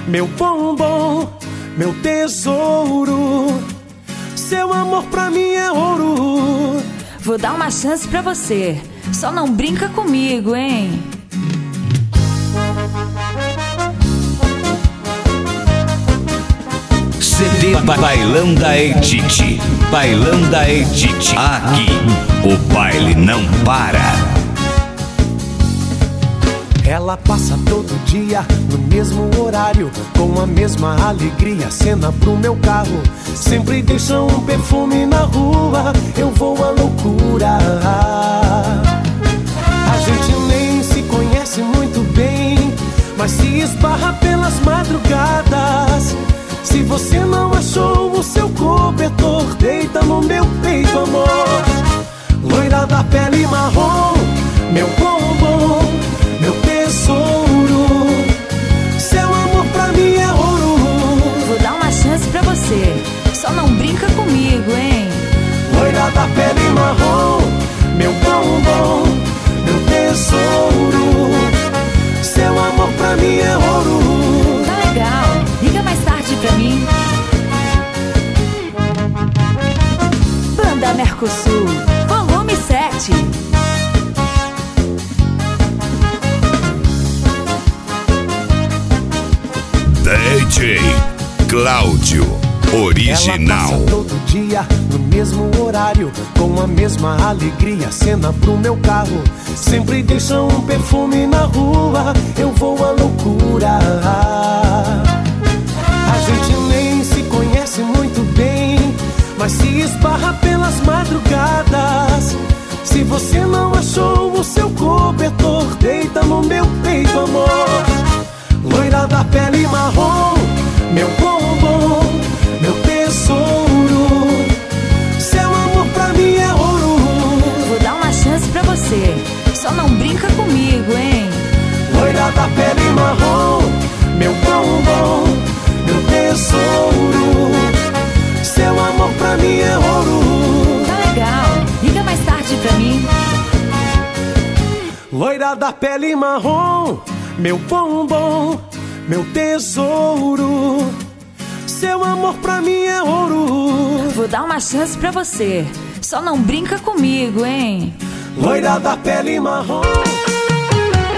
meu bombom, meu tesouro. Seu amor pra mim é ouro. Vou dar uma chance pra você, só não brinca comigo, hein? CD Bailão da Edith. Bailão da Edith. Aqui o baile não para. Ela passa todo dia no mesmo horário, com a mesma alegria, cena pro meu carro. Sempre deixa um perfume na rua, eu vou à loucura. A gente nem se conhece muito bem, mas se esbarra pelas madrugadas. Se você não achou o seu cobertor, deita no meu peito, amor. Loira da pele marrom, meu bombom, meu tesouro. Seu amor pra mim é ouro. Vou dar uma chance pra você, só não brinca comigo, hein? Loira da pele marrom, meu bombom, meu tesouro. Seu amor pra mim é ouro. Tá legal, liga mais tarde pra mim. Banda Mercosul, volume 7. DJ Cláudio Original. Ela passa todo dia no mesmo horário, com a mesma alegria, cena pro meu carro. Sempre deixa um perfume na rua, eu vou à loucura. A gente nem se conhece muito bem, mas se esbarra pelas madrugadas. Se você não achou o seu cobertor, deita no meu peito, amor. Loira da pele marrom, meu bombom, meu tesouro. Seu amor pra mim é ouro. Vou dar uma chance pra você, só não brinca comigo, hein? Loira da pele marrom, meu bombom, meu tesouro. Seu amor pra mim é ouro. Tá legal, liga mais tarde pra mim. Loira da pele marrom, meu bombom, meu tesouro. Seu amor pra mim é ouro. Vou dar uma chance pra você, só não brinca comigo, hein? Loira da pele marrom.